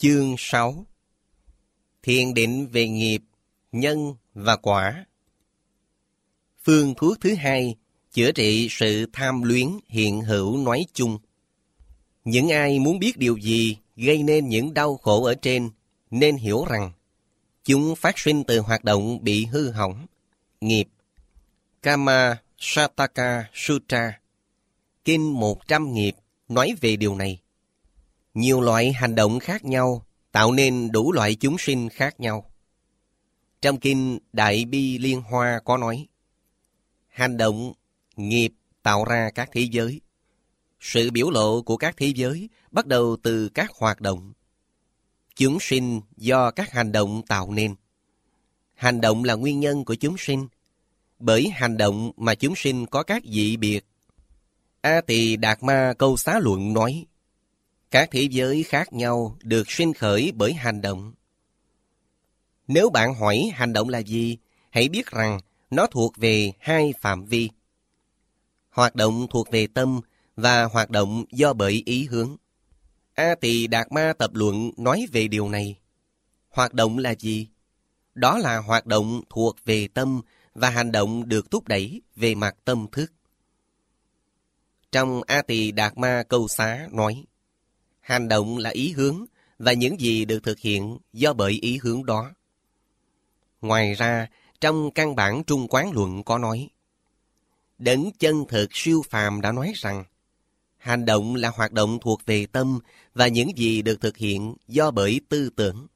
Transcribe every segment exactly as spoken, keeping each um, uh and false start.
Chương sáu. Thiền định về nghiệp, nhân và quả. Phương thuốc thứ hai, chữa trị sự tham luyến hiện hữu nói chung. Những ai muốn biết điều gì gây nên những đau khổ ở trên, nên hiểu rằng chúng phát sinh từ hoạt động bị hư hỏng, nghiệp. Kama Sataka Sutra, Kinh một trăm nghiệp, nói về điều này. Nhiều loại hành động khác nhau tạo nên đủ loại chúng sinh khác nhau. Trong Kinh Đại Bi Liên Hoa có nói, hành động, nghiệp tạo ra các thế giới. Sự biểu lộ của các thế giới bắt đầu từ các hoạt động. Chúng sinh do các hành động tạo nên. Hành động là nguyên nhân của chúng sinh. Bởi hành động mà chúng sinh có các dị biệt. A Tỳ Đạt Ma Câu Xá Luận nói, các thế giới khác nhau được sinh khởi bởi hành động. Nếu bạn hỏi hành động là gì, hãy biết rằng nó thuộc về hai phạm vi. Hoạt động thuộc về tâm và hoạt động do bởi ý hướng. A Tỳ Đạt Ma Tập Luận nói về điều này. Hoạt động là gì? Đó là hoạt động thuộc về tâm và hành động được thúc đẩy về mặt tâm thức. Trong A Tỳ Đạt Ma Câu Xá nói, hành động là ý hướng và những gì được thực hiện do bởi ý hướng đó. Ngoài ra, trong căn bản Trung Quán Luận có nói, Đấng chân thực siêu phàm đã nói rằng, hành động là hoạt động thuộc về tâm và những gì được thực hiện do bởi tư tưởng.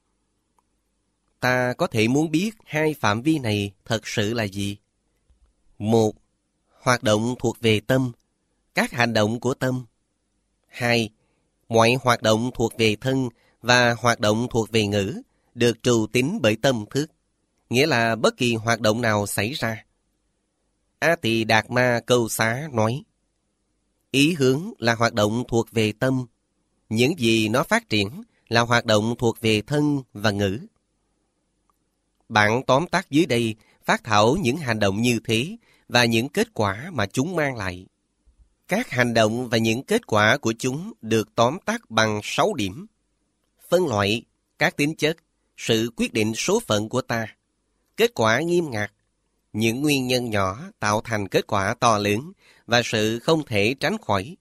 Ta có thể muốn biết hai phạm vi này thật sự là gì? Một, hoạt động thuộc về tâm, các hành động của tâm. Hai, mọi hoạt động thuộc về thân và hoạt động thuộc về ngữ được trù tín bởi tâm thức, nghĩa là bất kỳ hoạt động nào xảy ra. A Tỳ Đạt Ma Câu Xá nói, ý hướng là hoạt động thuộc về tâm, những gì nó phát triển là hoạt động thuộc về thân và ngữ. Bản tóm tắt dưới đây phác thảo những hành động như thế và những kết quả mà chúng mang lại. Các hành động và những kết quả của chúng được tóm tắt bằng sáu điểm. Phân loại, các tính chất, sự quyết định số phận của ta, kết quả nghiêm ngặt, những nguyên nhân nhỏ tạo thành kết quả to lớn và sự không thể tránh khỏi.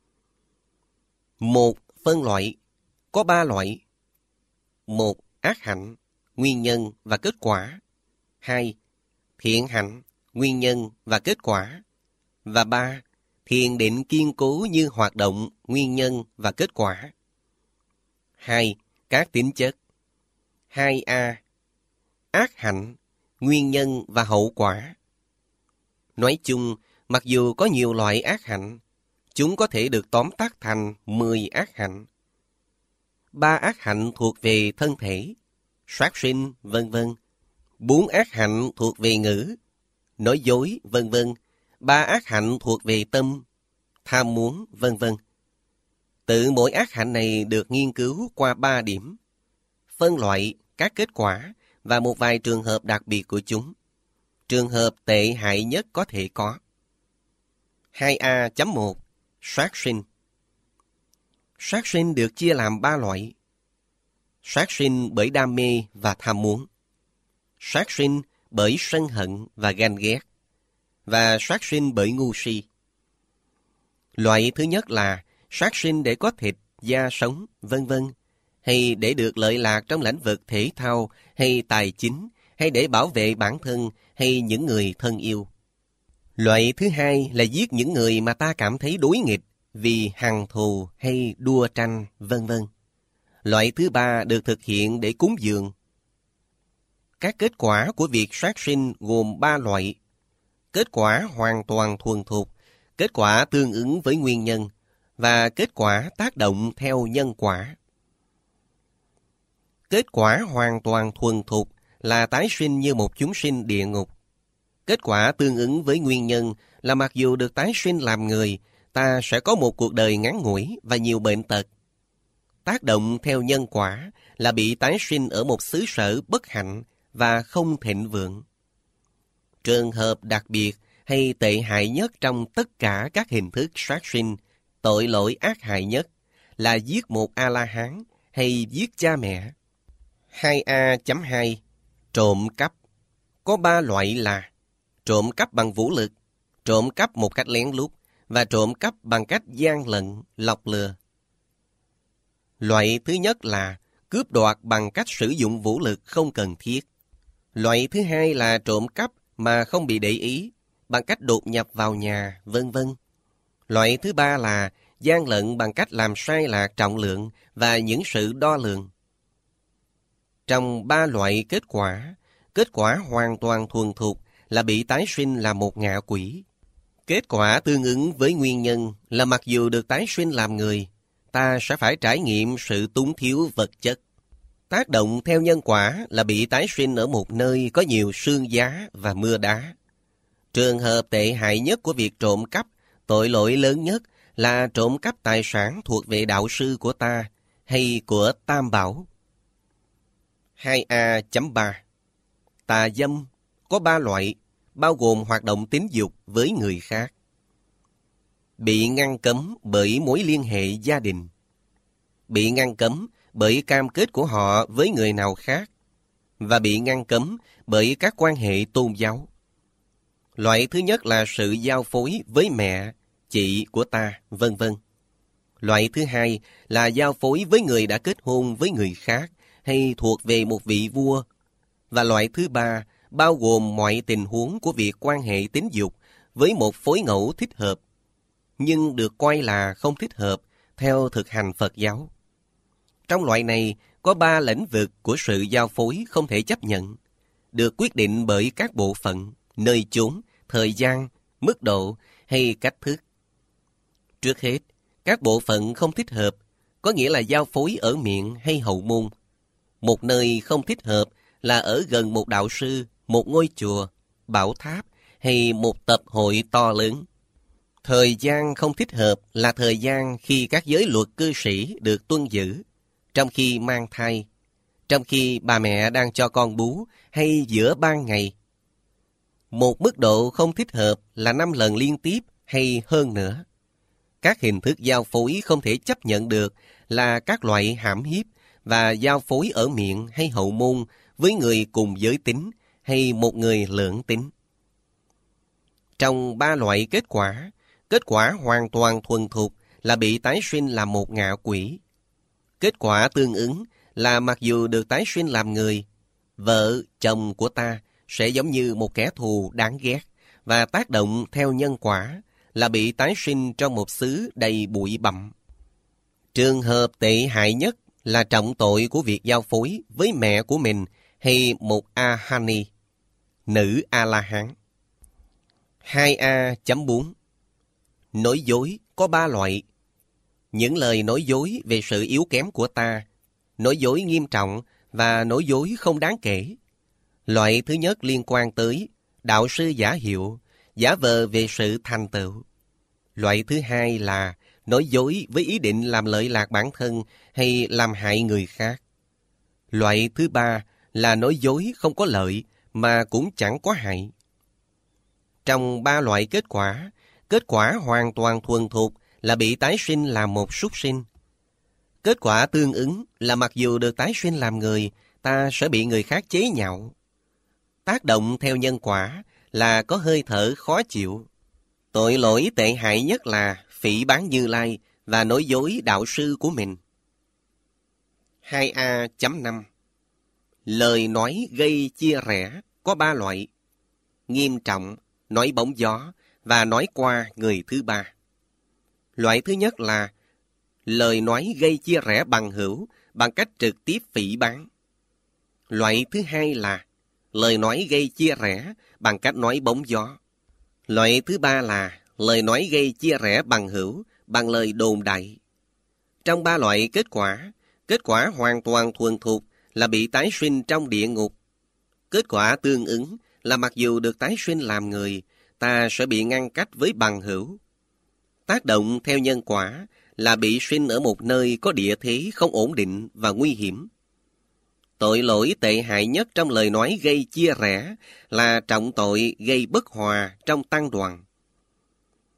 Một, phân loại, có ba loại. Một, ác hạnh, nguyên nhân và kết quả. Hai, thiện hạnh, nguyên nhân và kết quả. Và ba, thiền định kiên cố như hoạt động, nguyên nhân và kết quả. Hai, các tính chất. Hai A, ác hạnh, nguyên nhân và hậu quả. Nói chung, mặc dù có nhiều loại ác hạnh, chúng có thể được tóm tắt thành mười ác hạnh. Ba ác hạnh thuộc về thân thể, sát sinh, vân vân. Bốn ác hạnh thuộc về ngữ, nói dối, vân vân. Ba ác hạnh thuộc về tâm, tham muốn, vân vân. Tự mỗi ác hạnh này được nghiên cứu qua ba điểm. Phân loại, các kết quả và một vài trường hợp đặc biệt của chúng. Trường hợp tệ hại nhất có thể có. hai A chấm một. Sát sinh. Sát sinh được chia làm ba loại. Sát sinh bởi đam mê và tham muốn. Sát sinh bởi sân hận và ganh ghét. Và sát sinh bởi ngu si. Loại thứ nhất là sát sinh để có thịt, da sống, vân vân, hay để được lợi lạc trong lĩnh vực thể thao hay tài chính, hay để bảo vệ bản thân hay những người thân yêu. Loại thứ hai là giết những người mà ta cảm thấy đối nghịch vì hằn thù hay đua tranh, vân vân. Loại thứ ba được thực hiện để cúng dường. Các kết quả của việc sát sinh gồm ba loại. Kết quả hoàn toàn thuần thục, kết quả tương ứng với nguyên nhân, và kết quả tác động theo nhân quả. Kết quả hoàn toàn thuần thục là tái sinh như một chúng sinh địa ngục. Kết quả tương ứng với nguyên nhân là mặc dù được tái sinh làm người, ta sẽ có một cuộc đời ngắn ngủi và nhiều bệnh tật. Tác động theo nhân quả là bị tái sinh ở một xứ sở bất hạnh và không thịnh vượng. Trường hợp đặc biệt hay tệ hại nhất trong tất cả các hình thức sát sinh, tội lỗi ác hại nhất là giết một A-la-hán hay giết cha mẹ. hai A chấm hai Trộm cắp. Có ba loại là trộm cắp bằng vũ lực, trộm cắp một cách lén lút và trộm cắp bằng cách gian lận, lọc lừa. Loại thứ nhất là cướp đoạt bằng cách sử dụng vũ lực không cần thiết. Loại thứ hai là trộm cắp mà không bị để ý, bằng cách đột nhập vào nhà, vân vân. Loại thứ ba là gian lận bằng cách làm sai lạc trọng lượng và những sự đo lường. Trong ba loại kết quả, kết quả hoàn toàn thuần thục là bị tái sinh làm một ngạ quỷ. Kết quả tương ứng với nguyên nhân là mặc dù được tái sinh làm người, ta sẽ phải trải nghiệm sự túng thiếu vật chất. Tác động theo nhân quả là bị tái sinh ở một nơi có nhiều sương giá và mưa đá. Trường hợp tệ hại nhất của việc trộm cắp, tội lỗi lớn nhất là trộm cắp tài sản thuộc về đạo sư của ta hay của Tam Bảo. hai A chấm ba Tà dâm có ba loại, bao gồm hoạt động tính dục với người khác. Bị ngăn cấm bởi mối liên hệ gia đình. Bị ngăn cấm bởi cam kết của họ với người nào khác. Và bị ngăn cấm bởi các quan hệ tôn giáo. Loại thứ nhất là sự giao phối với mẹ, chị của ta, vân vân. Loại thứ hai là giao phối với người đã kết hôn với người khác hay thuộc về một vị vua. Và loại thứ ba bao gồm mọi tình huống của việc quan hệ tính dục với một phối ngẫu thích hợp, nhưng được coi là không thích hợp theo thực hành Phật giáo. Trong loại này, có ba lĩnh vực của sự giao phối không thể chấp nhận, được quyết định bởi các bộ phận, nơi chốn, thời gian, mức độ hay cách thức. Trước hết, các bộ phận không thích hợp, có nghĩa là giao phối ở miệng hay hậu môn. Một nơi không thích hợp là ở gần một đạo sư, một ngôi chùa, bảo tháp hay một tập hội to lớn. Thời gian không thích hợp là thời gian khi các giới luật cư sĩ được tuân giữ, trong khi mang thai, trong khi bà mẹ đang cho con bú hay giữa ban ngày. Một mức độ không thích hợp là năm lần liên tiếp hay hơn nữa. Các hình thức giao phối không thể chấp nhận được là các loại hãm hiếp và giao phối ở miệng hay hậu môn với người cùng giới tính hay một người lưỡng tính. Trong ba loại kết quả, kết quả hoàn toàn thuần thục là bị tái sinh làm một ngạ quỷ. Kết quả tương ứng là mặc dù được tái sinh làm người, vợ, chồng của ta sẽ giống như một kẻ thù đáng ghét và tác động theo nhân quả là bị tái sinh trong một xứ đầy bụi bặm. Trường hợp tệ hại nhất là trọng tội của việc giao phối với mẹ của mình hay một Ahani, nữ A-la-hán. hai A chấm bốn Nói dối có ba loại. Những lời nói dối về sự yếu kém của ta, nói dối nghiêm trọng và nói dối không đáng kể. Loại thứ nhất liên quan tới đạo sư giả hiệu, giả vờ về sự thành tựu. Loại thứ hai là nói dối với ý định làm lợi lạc bản thân hay làm hại người khác. Loại thứ ba là nói dối không có lợi mà cũng chẳng có hại. Trong ba loại kết quả, kết quả hoàn toàn thuần thục là bị tái sinh làm một súc sinh. Kết quả tương ứng là mặc dù được tái sinh làm người, ta sẽ bị người khác chế nhạo. Tác động theo nhân quả là có hơi thở khó chịu. Tội lỗi tệ hại nhất là phỉ báng Như Lai và nói dối đạo sư của mình. hai A chấm năm Lời nói gây chia rẽ có ba loại: nghiêm trọng, nói bóng gió và nói qua người thứ ba. Loại thứ nhất là lời nói gây chia rẽ bằng hữu bằng cách trực tiếp phỉ báng. Loại thứ hai là lời nói gây chia rẽ bằng cách nói bóng gió. Loại thứ ba là lời nói gây chia rẽ bằng hữu bằng lời đồn đại. Trong ba loại kết quả, kết quả hoàn toàn thuần thục là bị tái sinh trong địa ngục. Kết quả tương ứng là mặc dù được tái sinh làm người, ta sẽ bị ngăn cách với bằng hữu. Tác động theo nhân quả là bị sinh ở một nơi có địa thế không ổn định và nguy hiểm. Tội lỗi tệ hại nhất trong lời nói gây chia rẽ là trọng tội gây bất hòa trong tăng đoàn.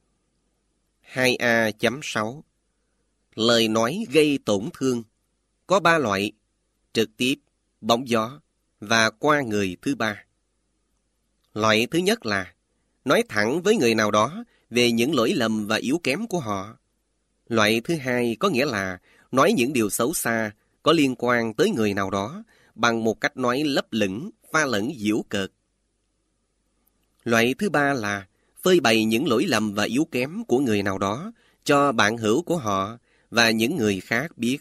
hai A chấm sáu Lời nói gây tổn thương có ba loại: trực tiếp, bóng gió và qua người thứ ba. Loại thứ nhất là nói thẳng với người nào đó về những lỗi lầm và yếu kém của họ. Loại thứ hai có nghĩa là nói những điều xấu xa có liên quan tới người nào đó bằng một cách nói lấp lửng, pha lẫn giễu cợt. Loại thứ ba là phơi bày những lỗi lầm và yếu kém của người nào đó cho bạn hữu của họ và những người khác biết.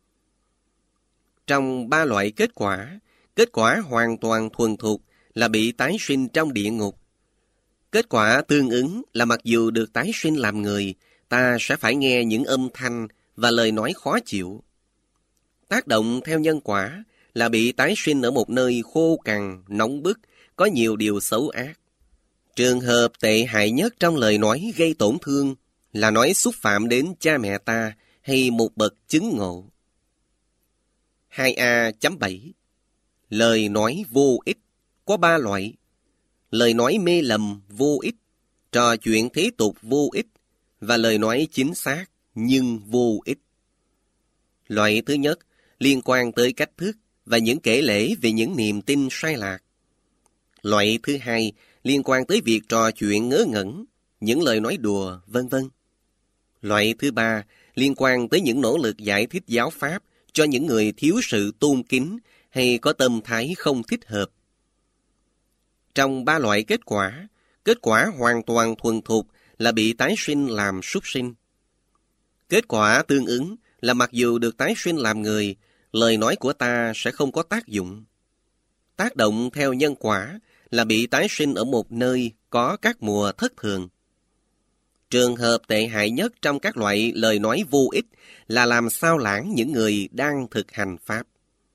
Trong ba loại kết quả, kết quả hoàn toàn thuần thục là bị tái sinh trong địa ngục. Kết quả tương ứng là mặc dù được tái sinh làm người, ta sẽ phải nghe những âm thanh và lời nói khó chịu. Tác động theo nhân quả là bị tái sinh ở một nơi khô cằn, nóng bức, có nhiều điều xấu ác. Trường hợp tệ hại nhất trong lời nói gây tổn thương là nói xúc phạm đến cha mẹ ta hay một bậc chứng ngộ. hai A chấm bảy Lời nói vô ích có ba loại: lời nói mê lầm vô ích, trò chuyện thế tục vô ích và lời nói chính xác nhưng vô ích. Loại thứ nhất liên quan tới cách thức và những kể lể về những niềm tin sai lạc. Loại thứ hai liên quan tới việc trò chuyện ngớ ngẩn, những lời nói đùa, vân vân. Loại thứ ba liên quan tới những nỗ lực giải thích giáo pháp cho những người thiếu sự tôn kính hay có tâm thái không thích hợp. Trong ba loại kết quả, kết quả hoàn toàn thuần thục là bị tái sinh làm súc sinh. Kết quả tương ứng là mặc dù được tái sinh làm người, lời nói của ta sẽ không có tác dụng. Tác động theo nhân quả là bị tái sinh ở một nơi có các mùa thất thường. Trường hợp tệ hại nhất trong các loại lời nói vô ích là làm xao lãng những người đang thực hành Pháp.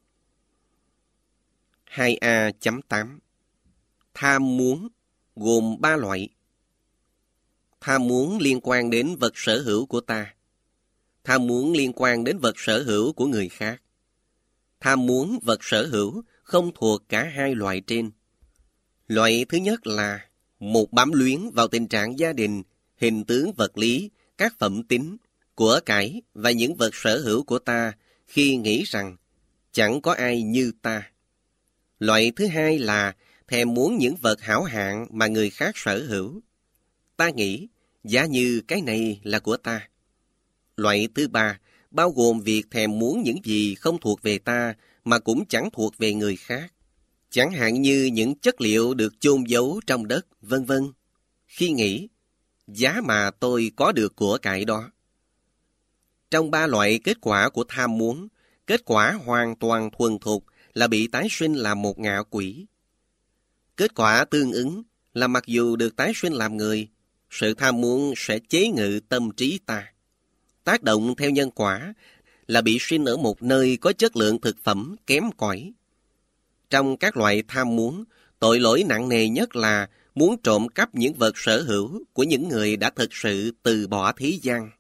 hai A chấm tám Tham muốn gồm ba loại. Tham muốn liên quan đến vật sở hữu của ta. Tham muốn liên quan đến vật sở hữu của người khác. Tham muốn vật sở hữu không thuộc cả hai loại trên. Loại thứ nhất là một bám luyến vào tình trạng gia đình, hình tướng vật lý, các phẩm tính, của cải và những vật sở hữu của ta khi nghĩ rằng chẳng có ai như ta. Loại thứ hai là thèm muốn những vật hảo hạng mà người khác sở hữu. Ta nghĩ, giá như cái này là của ta. Loại thứ ba bao gồm việc thèm muốn những gì không thuộc về ta mà cũng chẳng thuộc về người khác. Chẳng hạn như những chất liệu được chôn giấu trong đất, vân vân. Khi nghĩ, giá mà tôi có được của cải đó. Trong ba loại kết quả của tham muốn, kết quả hoàn toàn thuần thục là bị tái sinh làm một ngạ quỷ. Kết quả tương ứng là mặc dù được tái sinh làm người, sự tham muốn sẽ chế ngự tâm trí ta. Tác động theo nhân quả là bị sinh ở một nơi có chất lượng thực phẩm kém cỏi. Trong các loại tham muốn, tội lỗi nặng nề nhất là muốn trộm cắp những vật sở hữu của những người đã thực sự từ bỏ thế gian.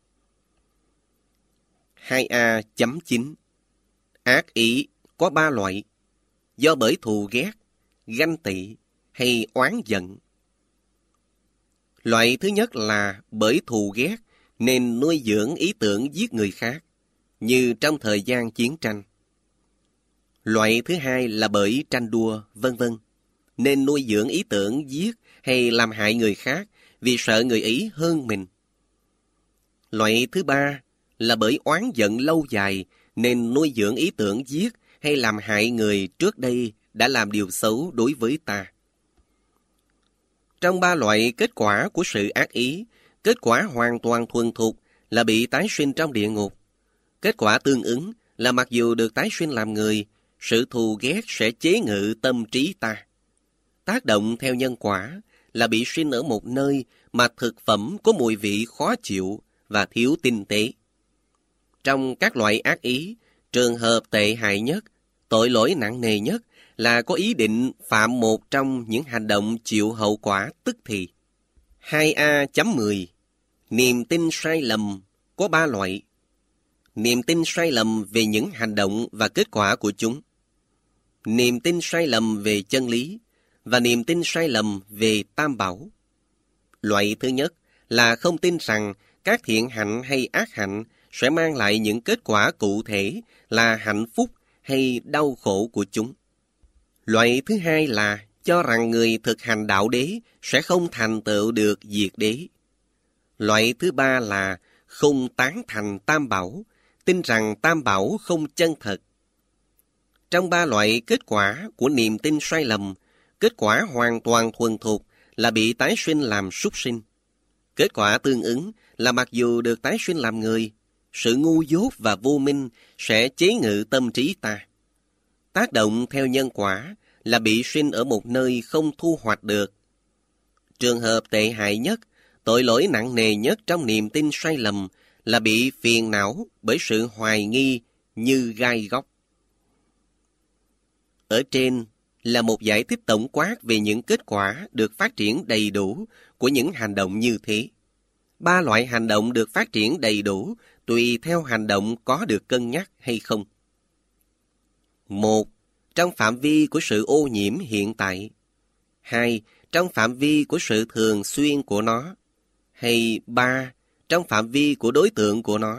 hai A chấm chín Ác ý có ba loại: do bởi thù ghét, ganh tị hay oán giận. Loại thứ nhất là bởi thù ghét nên nuôi dưỡng ý tưởng giết người khác, như trong thời gian chiến tranh. Loại thứ hai là bởi tranh đua, vân vân, nên nuôi dưỡng ý tưởng giết hay làm hại người khác vì sợ người ấy hơn mình. Loại thứ ba là bởi oán giận lâu dài nên nuôi dưỡng ý tưởng giết hay làm hại người trước đây đã làm điều xấu đối với ta. Trong ba loại kết quả của sự ác ý, kết quả hoàn toàn thuần thục là bị tái sinh trong địa ngục. Kết quả tương ứng là mặc dù được tái sinh làm người, sự thù ghét sẽ chế ngự tâm trí ta. Tác động theo nhân quả là bị sinh ở một nơi mà thực phẩm có mùi vị khó chịu và thiếu tinh tế. Trong các loại ác ý, trường hợp tệ hại nhất, tội lỗi nặng nề nhất là có ý định phạm một trong những hành động chịu hậu quả tức thì. hai A chấm mười Niềm tin sai lầm có ba loại. Niềm tin sai lầm về những hành động và kết quả của chúng. Niềm tin sai lầm về chân lý và niềm tin sai lầm về tam bảo. Loại thứ nhất là không tin rằng các thiện hạnh hay ác hạnh sẽ mang lại những kết quả cụ thể là hạnh phúc hay đau khổ của chúng. Loại thứ hai là cho rằng người thực hành đạo đế sẽ không thành tựu được diệt đế. Loại thứ ba là không tán thành tam bảo, tin rằng tam bảo không chân thật. Trong ba loại kết quả của niềm tin sai lầm, kết quả hoàn toàn thuần thục là bị tái sinh làm súc sinh. Kết quả tương ứng là mặc dù được tái sinh làm người, sự ngu dốt và vô minh sẽ chế ngự tâm trí ta. Tác động theo nhân quả là bị sinh ở một nơi không thu hoạch được. Trường hợp tệ hại nhất, tội lỗi nặng nề nhất trong niềm tin sai lầm là bị phiền não bởi sự hoài nghi như gai góc. Ở trên là một giải thích tổng quát về những kết quả được phát triển đầy đủ của những hành động như thế. Ba loại hành động được phát triển đầy đủ tùy theo hành động có được cân nhắc hay không. Một, trong phạm vi của sự ô nhiễm hiện tại. Hai, trong phạm vi của sự thường xuyên của nó. Hay ba, trong phạm vi của đối tượng của nó.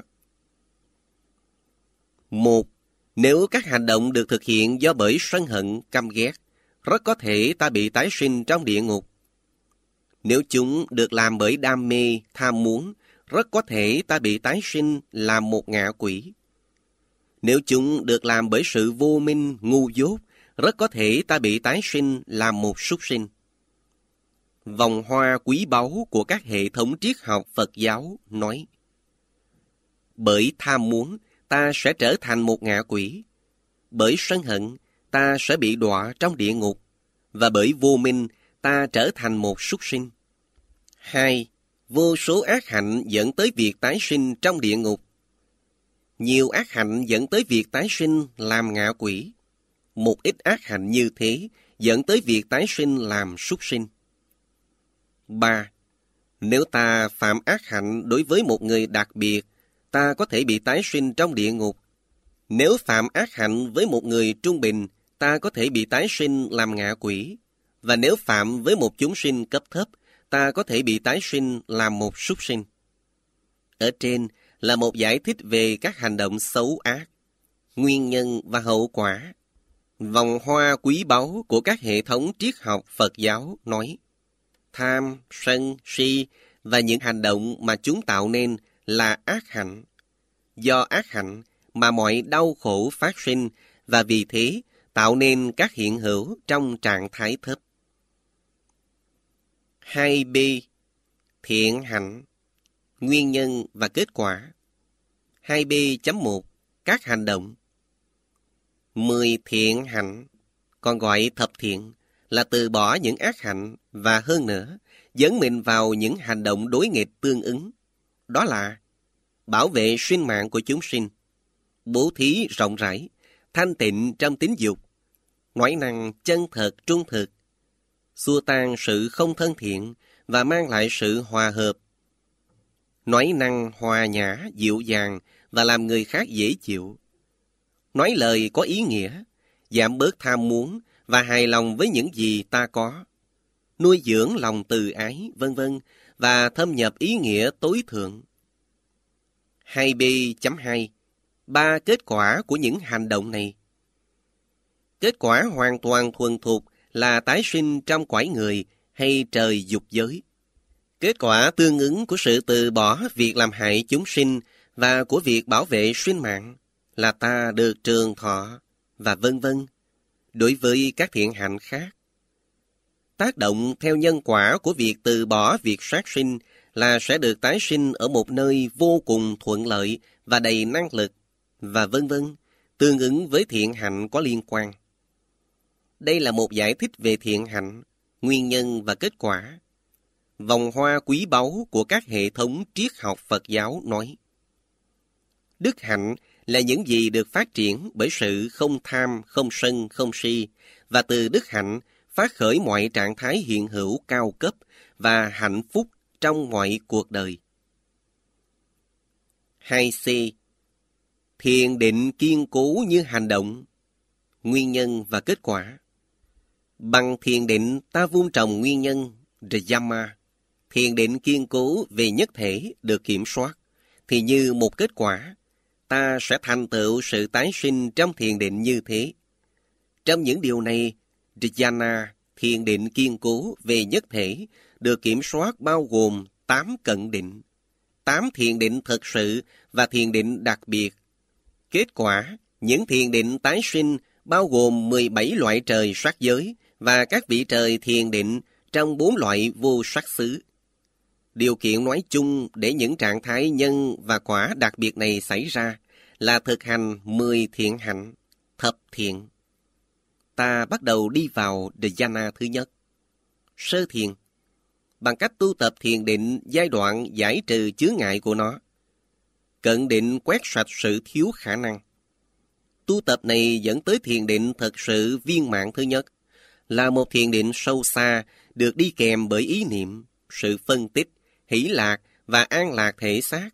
Một, nếu các hành động được thực hiện do bởi sân hận, căm ghét, rất có thể ta bị tái sinh trong địa ngục. Nếu chúng được làm bởi đam mê, tham muốn, rất có thể ta bị tái sinh làm một ngạ quỷ. Nếu chúng được làm bởi sự vô minh, ngu dốt, rất có thể ta bị tái sinh làm một súc sinh. Vòng hoa quý báu của các hệ thống triết học Phật giáo nói: bởi tham muốn, ta sẽ trở thành một ngạ quỷ. Bởi sân hận, ta sẽ bị đọa trong địa ngục. Và bởi vô minh, ta trở thành một súc sinh. Hai, vô số ác hạnh dẫn tới việc tái sinh trong địa ngục. Nhiều ác hạnh dẫn tới việc tái sinh làm ngạ quỷ. Một ít ác hạnh như thế dẫn tới việc tái sinh làm súc sinh. Ba, nếu ta phạm ác hạnh đối với một người đặc biệt, ta có thể bị tái sinh trong địa ngục. Nếu phạm ác hạnh với một người trung bình, ta có thể bị tái sinh làm ngạ quỷ. Và nếu phạm với một chúng sinh cấp thấp, ta có thể bị tái sinh làm một súc sinh. Ở trên là một giải thích về các hành động xấu ác, nguyên nhân và hậu quả. Vòng hoa quý báu của các hệ thống triết học Phật giáo nói: tham, sân, si và những hành động mà chúng tạo nên là ác hạnh. Do ác hạnh mà mọi đau khổ phát sinh, và vì thế tạo nên các hiện hữu trong trạng thái thấp. hai B. Thiện hạnh, nguyên nhân và kết quả. hai B chấm một. Các hành động. Mười thiện hạnh, còn gọi thập thiện, là từ bỏ những ác hạnh và hơn nữa, dấn mình vào những hành động đối nghịch tương ứng. Đó là bảo vệ sinh mạng của chúng sinh, bố thí rộng rãi, thanh tịnh trong tính dục, nói năng chân thật trung thực, xua tan sự không thân thiện và mang lại sự hòa hợp, nói năng hòa nhã, dịu dàng và làm người khác dễ chịu, nói lời có ý nghĩa, giảm bớt tham muốn và hài lòng với những gì ta có, nuôi dưỡng lòng từ ái, vân vân và thâm nhập ý nghĩa tối thượng. hai B chấm hai. Ba kết quả của những hành động này. Kết quả hoàn toàn thuần thục là tái sinh trong cõi người hay trời dục giới. Kết quả tương ứng của sự từ bỏ việc làm hại chúng sinh và của việc bảo vệ sinh mạng là ta được trường thọ và vân vân. Đối với các thiện hạnh khác, tác động theo nhân quả của việc từ bỏ việc sát sinh là sẽ được tái sinh ở một nơi vô cùng thuận lợi và đầy năng lực, và vân vân, tương ứng với thiện hạnh có liên quan. Đây là một giải thích về thiện hạnh, nguyên nhân và kết quả. Vòng hoa quý báu của các hệ thống triết học Phật giáo nói: đức hạnh là những gì được phát triển bởi sự không tham, không sân, không si, và từ đức hạnh phát khởi mọi trạng thái hiện hữu cao cấp và hạnh phúc trong mọi cuộc đời. hai C. Thiền định kiên cố như hành động, nguyên nhân và kết quả. Bằng thiền định ta vun trồng nguyên nhân, Dhyama, thiền định kiên cố về nhất thể được kiểm soát, thì như một kết quả, ta sẽ thành tựu sự tái sinh trong thiền định như thế. Trong những điều này, Dhyana, thiền định kiên cố về nhất thể, được kiểm soát bao gồm tám cận định, tám thiền định thực sự và thiền định đặc biệt. Kết quả, những thiền định tái sinh bao gồm mười bảy loại trời sắc giới và các vị trời thiền định trong bốn loại vô sắc xứ. Điều kiện nói chung để những trạng thái nhân và quả đặc biệt này xảy ra là thực hành mười thiện hạnh, thập thiện. Ta bắt đầu đi vào dhyana thứ nhất. Sơ thiền. Bằng cách tu tập thiền định giai đoạn giải trừ chướng ngại của nó. Cận định quét sạch sự thiếu khả năng. Tu tập này dẫn tới thiền định thật sự viên mãn thứ nhất, là một thiền định sâu xa được đi kèm bởi ý niệm, sự phân tích, hỷ lạc và an lạc thể xác.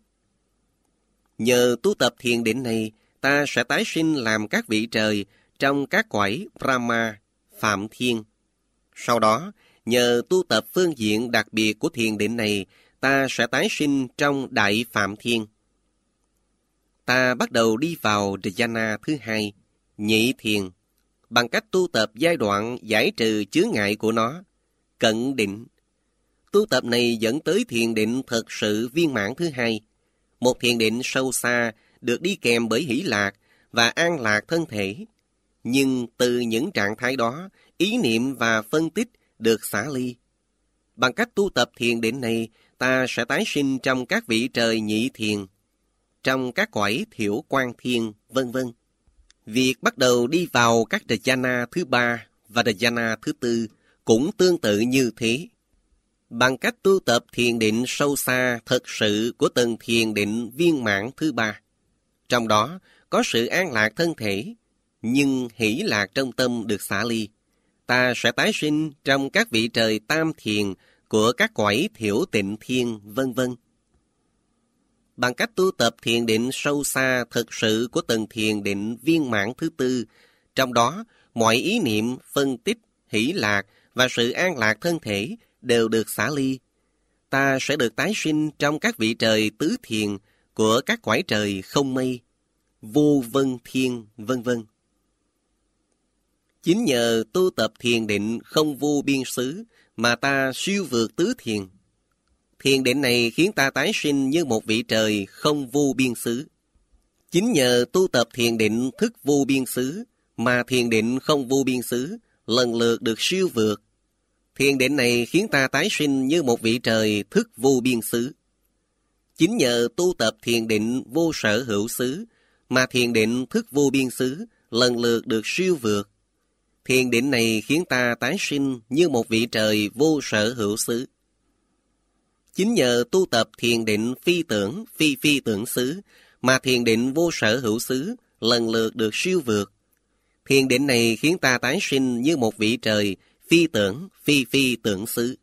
Nhờ tu tập thiền định này, ta sẽ tái sinh làm các vị trời trong các cõi Brahma, Phạm Thiên. Sau đó, nhờ tu tập phương diện đặc biệt của thiền định này, ta sẽ tái sinh trong Đại Phạm Thiên. Ta bắt đầu đi vào dhyana thứ hai, nhị thiền, bằng cách tu tập giai đoạn giải trừ chướng ngại của nó, cận định. Tu tập này dẫn tới thiền định thật sự viên mãn thứ hai, một thiền định sâu xa được đi kèm bởi hỷ lạc và an lạc thân thể. Nhưng từ những trạng thái đó, ý niệm và phân tích được xả ly. Bằng cách tu tập thiền định này, ta sẽ tái sinh trong các vị trời nhị thiền, trong các cõi thiểu quan thiên, vân vân. Việc bắt đầu đi vào các dhyana thứ ba và dhyana thứ tư cũng tương tự như thế. Bằng cách tu tập thiền định sâu xa thật sự của từng thiền định viên mãn thứ ba, trong đó có sự an lạc thân thể, nhưng hỷ lạc trong tâm được xả ly, ta sẽ tái sinh trong các vị trời tam thiền của các cõi thiểu tịnh thiên, vân vân. Bằng cách tu tập thiền định sâu xa thực sự của từng thiền định viên mãn thứ tư, trong đó mọi ý niệm, phân tích, hỷ lạc và sự an lạc thân thể đều được xả ly, ta sẽ được tái sinh trong các vị trời tứ thiền của các cõi trời không mây, vô vân thiên, vân vân. Chính nhờ tu tập thiền định không vô biên xứ mà ta siêu vượt tứ thiền. Thiền định này khiến ta tái sinh như một vị trời không vô biên xứ. Chính nhờ tu tập thiền định thức vô biên xứ mà thiền định không vô biên xứ lần lượt được siêu vượt. Thiền định này khiến ta tái sinh như một vị trời thức vô biên xứ. Chính nhờ tu tập thiền định vô sở hữu xứ mà thiền định thức vô biên xứ lần lượt được siêu vượt. Thiền định này khiến ta tái sinh như một vị trời vô sở hữu xứ. Chính nhờ tu tập thiền định phi tưởng, phi phi tưởng xứ mà thiền định vô sở hữu xứ lần lượt được siêu vượt. Thiền định này khiến ta tái sinh như một vị trời phi tưởng, phi phi tưởng xứ.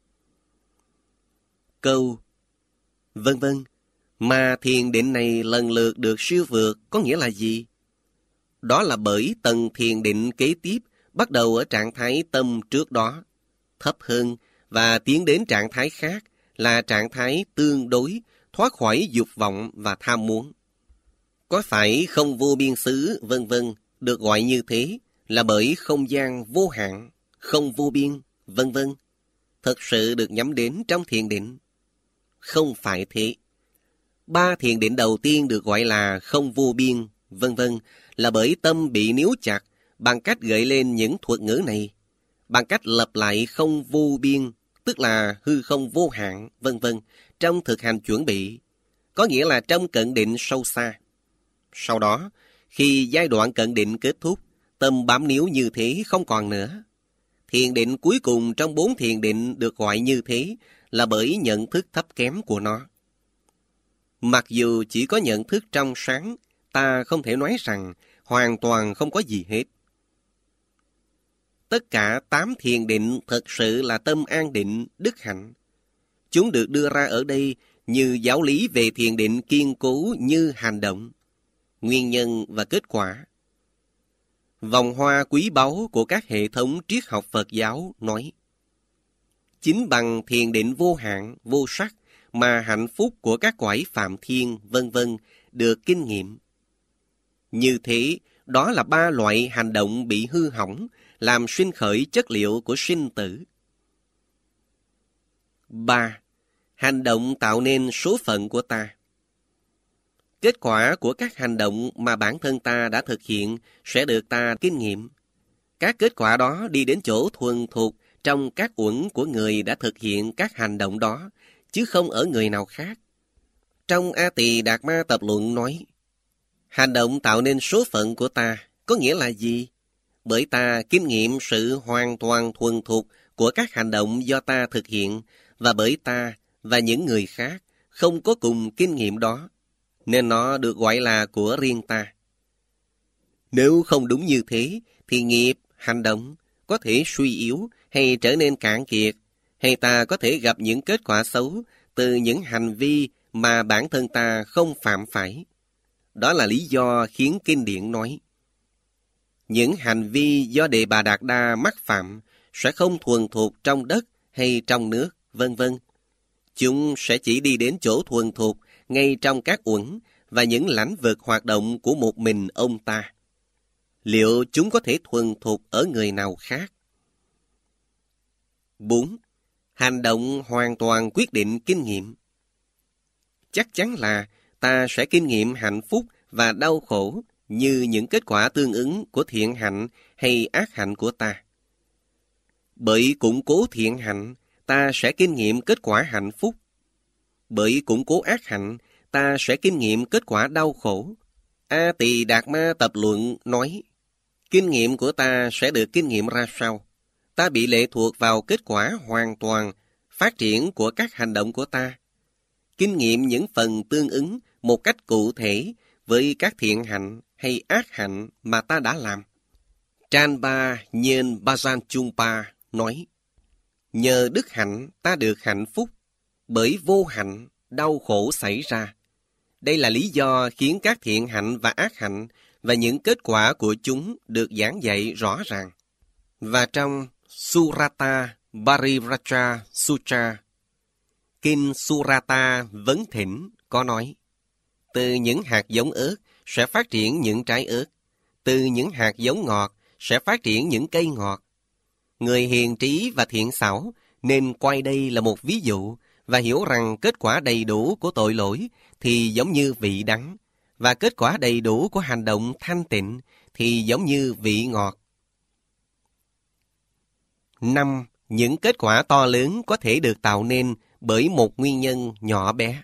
Câu vân vân mà thiền định này lần lượt được siêu vượt có nghĩa là gì? Đó là bởi tầng thiền định kế tiếp bắt đầu ở trạng thái tâm trước đó, thấp hơn, và tiến đến trạng thái khác là trạng thái tương đối, thoát khỏi dục vọng và tham muốn. Có phải không vô biên xứ, vân vân, được gọi như thế là bởi không gian vô hạn, không vô biên, vân vân, thật sự được nhắm đến trong thiền định? Không phải thế. Ba thiền định đầu tiên được gọi là không vô biên, vân vân, là bởi tâm bị níu chặt bằng cách gợi lên những thuật ngữ này, bằng cách lặp lại không vô biên, tức là hư không vô hạn, vân vân, trong thực hành chuẩn bị, có nghĩa là trong cận định sâu xa. Sau đó, khi giai đoạn cận định kết thúc, tâm bám níu như thế không còn nữa. Thiền định cuối cùng trong bốn thiền định được gọi như thế là bởi nhận thức thấp kém của nó. Mặc dù chỉ có nhận thức trong sáng, ta không thể nói rằng hoàn toàn không có gì hết. Tất cả tám thiền định thật sự là tâm an định, đức hạnh. Chúng được đưa ra ở đây như giáo lý về thiền định kiên cố như hành động, nguyên nhân và kết quả. Vòng hoa quý báu của các hệ thống triết học Phật giáo nói: chính bằng thiền định vô hạn, vô sắc mà hạnh phúc của các cõi phạm thiên, vân vân được kinh nghiệm. Như thế, đó là ba loại hành động bị hư hỏng, làm sinh khởi chất liệu của sinh tử. ba. Hành động tạo nên số phận của ta. Kết quả của các hành động mà bản thân ta đã thực hiện sẽ được ta kinh nghiệm. Các kết quả đó đi đến chỗ thuần thục trong các uẩn của người đã thực hiện các hành động đó, chứ không ở người nào khác. Trong A Tỳ Đạt Ma Tập Luận nói, hành động tạo nên số phận của ta, có nghĩa là gì? Bởi ta kinh nghiệm sự hoàn toàn thuần thục của các hành động do ta thực hiện, và bởi ta và những người khác không có cùng kinh nghiệm đó, nên nó được gọi là của riêng ta. Nếu không đúng như thế, thì nghiệp, hành động có thể suy yếu hay trở nên cạn kiệt, hay ta có thể gặp những kết quả xấu từ những hành vi mà bản thân ta không phạm phải. Đó là lý do khiến kinh điển nói, những hành vi do Đề Bà Đạt Đa mắc phạm sẽ không thuần thục trong đất hay trong nước, vân vân. Chúng sẽ chỉ đi đến chỗ thuần thục ngay trong các uẩn và những lãnh vực hoạt động của một mình ông ta. Liệu chúng có thể thuần thục ở người nào khác? bốn. Hành động hoàn toàn quyết định kinh nghiệm. Chắc chắn là ta sẽ kinh nghiệm hạnh phúc và đau khổ như những kết quả tương ứng của thiện hạnh hay ác hạnh của ta. Bởi củng cố thiện hạnh, ta sẽ kinh nghiệm kết quả hạnh phúc. Bởi củng cố ác hạnh, ta sẽ kinh nghiệm kết quả đau khổ. A Tỳ Đạt Ma Tập Luận nói, kinh nghiệm của ta sẽ được kinh nghiệm ra sao? Ta bị lệ thuộc vào kết quả hoàn toàn, phát triển của các hành động của ta. Kinh nghiệm những phần tương ứng một cách cụ thể với các thiện hạnh hay ác hạnh mà ta đã làm. Chanpa Nhen Bhajan Chungpa nói, nhờ đức hạnh ta được hạnh phúc, bởi vô hạnh đau khổ xảy ra. Đây là lý do khiến các thiện hạnh và ác hạnh và những kết quả của chúng được giảng dạy rõ ràng. Và trong Surata Parivraja Sutra, Kinh Surata Vấn Thỉnh có nói, từ những hạt giống ớt sẽ phát triển những trái ớt, từ những hạt giống ngọt sẽ phát triển những cây ngọt. Người hiền trí và thiện xảo nên coi đây là một ví dụ và hiểu rằng kết quả đầy đủ của tội lỗi thì giống như vị đắng, và kết quả đầy đủ của hành động thanh tịnh thì giống như vị ngọt. năm. Những kết quả to lớn có thể được tạo nên bởi một nguyên nhân nhỏ bé.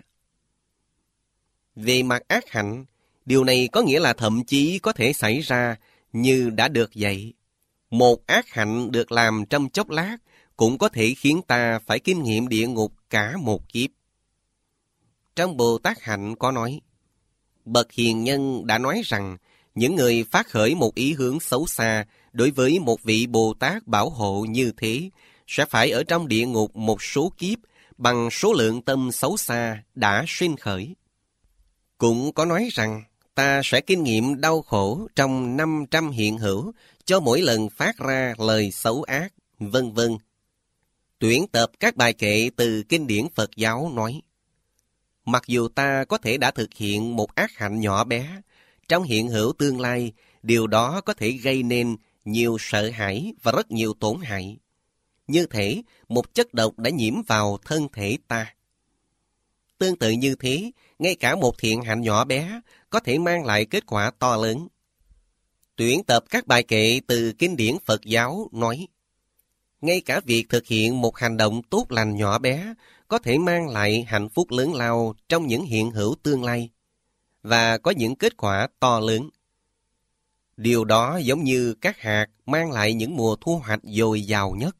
Về mặt ác hạnh, điều này có nghĩa là thậm chí có thể xảy ra như đã được dạy. Một ác hạnh được làm trong chốc lát cũng có thể khiến ta phải kinh nghiệm địa ngục cả một kiếp. Trong Bồ Tát Hạnh có nói, bậc hiền nhân đã nói rằng những người phát khởi một ý hướng xấu xa đối với một vị Bồ Tát bảo hộ như thế sẽ phải ở trong địa ngục một số kiếp bằng số lượng tâm xấu xa đã sinh khởi. Cũng có nói rằng ta sẽ kinh nghiệm đau khổ trong năm trăm hiện hữu cho mỗi lần phát ra lời xấu ác, vân vân. Tuyển tập các bài kệ từ kinh điển Phật giáo nói, mặc dù ta có thể đã thực hiện một ác hạnh nhỏ bé, trong hiện hữu tương lai, điều đó có thể gây nên nhiều sợ hãi và rất nhiều tổn hại. Như thể một chất độc đã nhiễm vào thân thể ta. Tương tự như thế, ngay cả một thiện hạnh nhỏ bé có thể mang lại kết quả to lớn. Tuyển tập các bài kệ từ kinh điển Phật giáo nói, ngay cả việc thực hiện một hành động tốt lành nhỏ bé có thể mang lại hạnh phúc lớn lao trong những hiện hữu tương lai, và có những kết quả to lớn. Điều đó giống như các hạt mang lại những mùa thu hoạch dồi dào nhất.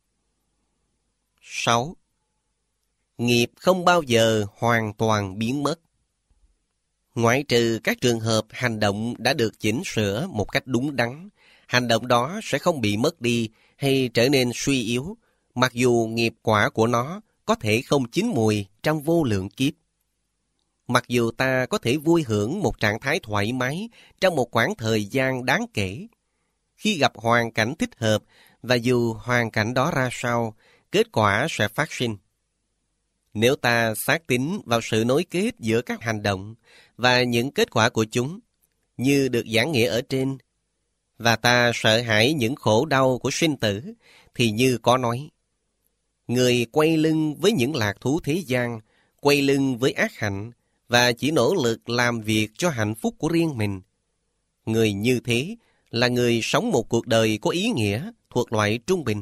sáu. Nghiệp không bao giờ hoàn toàn biến mất. Ngoại trừ các trường hợp hành động đã được chỉnh sửa một cách đúng đắn, hành động đó sẽ không bị mất đi hay trở nên suy yếu, mặc dù nghiệp quả của nó có thể không chín mùi trong vô lượng kiếp. Mặc dù ta có thể vui hưởng một trạng thái thoải mái trong một quãng thời gian đáng kể, khi gặp hoàn cảnh thích hợp và dù hoàn cảnh đó ra sao, kết quả sẽ phát sinh. Nếu ta xác tín vào sự nối kết giữa các hành động và những kết quả của chúng, như được giảng nghĩa ở trên, và ta sợ hãi những khổ đau của sinh tử, thì như có nói, người quay lưng với những lạc thú thế gian, quay lưng với ác hạnh, và chỉ nỗ lực làm việc cho hạnh phúc của riêng mình. Người như thế là người sống một cuộc đời có ý nghĩa thuộc loại trung bình.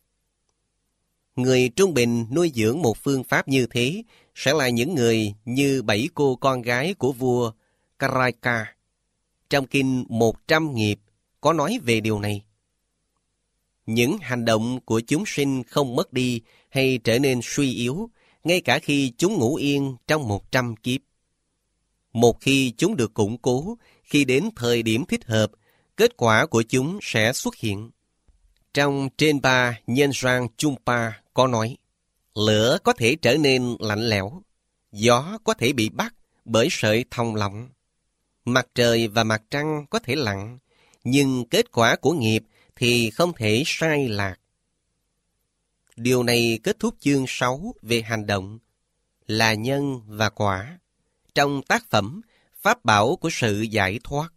Người trung bình nuôi dưỡng một phương pháp như thế sẽ là những người như bảy cô con gái của vua Karaka. Trong kinh một trăm nghiệp có nói về điều này. Những hành động của chúng sinh không mất đi hay trở nên suy yếu, ngay cả khi chúng ngủ yên trong một trăm kiếp. Một khi chúng được củng cố, khi đến thời điểm thích hợp, kết quả của chúng sẽ xuất hiện. Trong trên ba Nhân Rang Chumpa có nói, lửa có thể trở nên lạnh lẽo, gió có thể bị bắt bởi sợi thòng lọng, mặt trời và mặt trăng có thể lặn, nhưng kết quả của nghiệp thì không thể sai lạc. Điều này kết thúc chương sáu về hành động, là nhân và quả, trong tác phẩm Pháp bảo của sự giải thoát.